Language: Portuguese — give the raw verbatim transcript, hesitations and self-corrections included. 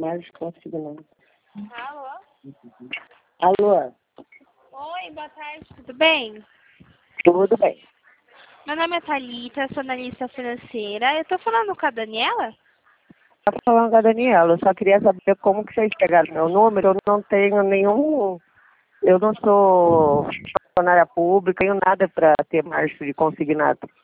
margem consignada. Alô? Alô? Oi, boa tarde, tudo bem? Tudo bem. Meu nome é Thalita, sou analista financeira. Eu tô falando com a Daniela? Tá falando com a Daniela, eu só queria saber como que vocês pegaram meu número. Eu não tenho nenhum... Eu não sou funcionária pública, tenho nada para ter margem de consignado.